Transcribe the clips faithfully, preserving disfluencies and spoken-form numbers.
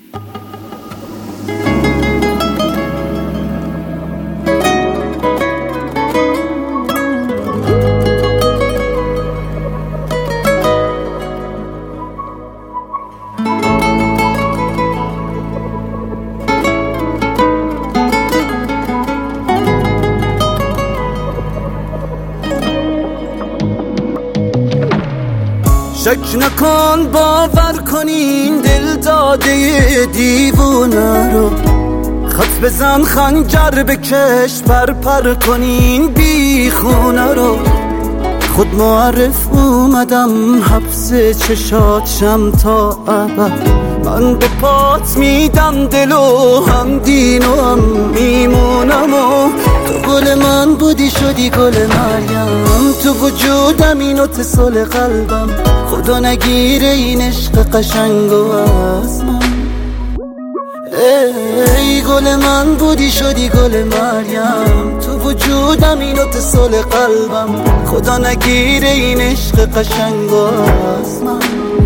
شک نکن باور کنین دل داده دیوونه رو، خط بزن خنجر بکش پر پر کنین بی خونه رو. خود معرف اومدم حبس چشاتشم تا ابد، من به پات میدم دل و هم دین و هم میمونم و تو گل من بودی شدی گل مریم، تو وجودم این اتصال قلبم، خدا نگیره این عشق قشنگ و از من. ای گل من بودی شدی گل مریم، تو وجودم این اتصال قلبم، خدا نگیره این عشق قشنگ و از من.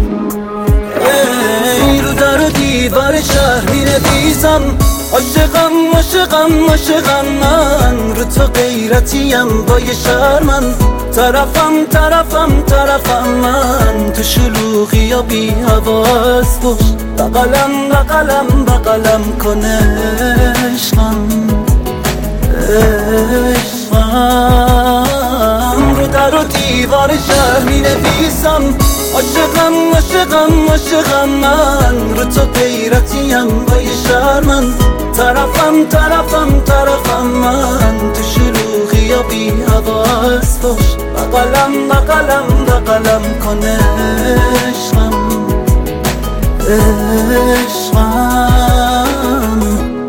ای رو در و دیوار شهر می نویسم عاشقم عاشقم عاشقم من، رو تو غیرتیم با یه شرمن، طرفم طرفم طرفم من، تو شلوغی یا بی حواس باش، بغلم بغلم بغلم کنه عشقم عشقم. رو در و دیوار شهر می نویسم عاشقم عاشقم عاشقم من، رو تو غیرتیم با یه شرمن، طرفم طرفم طرفم من، تو شلوغی یا بی حواس باش، بغلم بغلم بغلم کنه عشقم عشقم.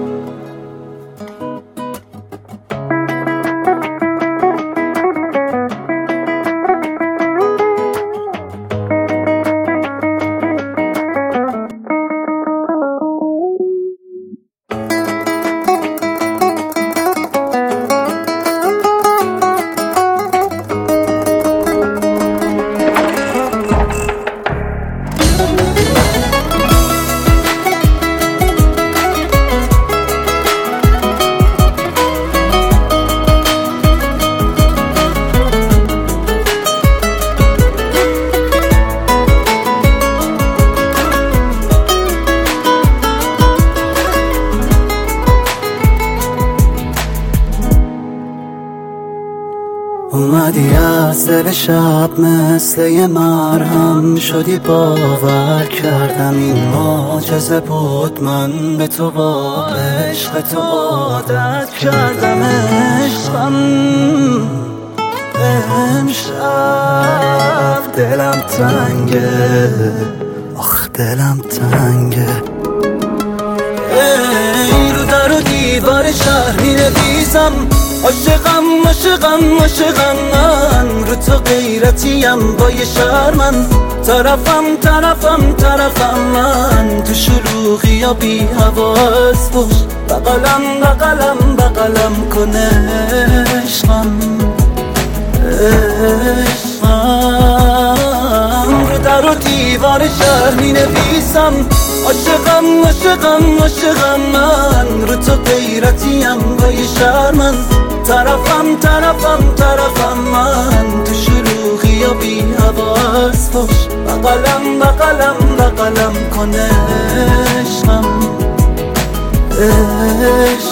اومدی از دل شب مثل یه مرهم شدی، باور کردم این معجزه بود، من به تو با عشق تو عادت کردم عشقم. امشب دلم تنگه آخ دلم تنگه. ای رو در و دیوار شهر می نویسم عاشقم عاشقم عاشقم من، رو تو غیرتیم با یه شرمن، طرفم طرفم طرفم من، تو شلوغی یا بی حواس باش، بغلم بغلم بغلم کنه عشقم عشقم. رو در و دیوار شهر می نویسم عاشقم عاشقم عاشقم من، رو تو غیرتیم با یه شرمن، طرفم طرفم طرفم من، تو شلوغی یا بی حواس باش، بغلم بغلم بغلم کنه عشقم عشقم.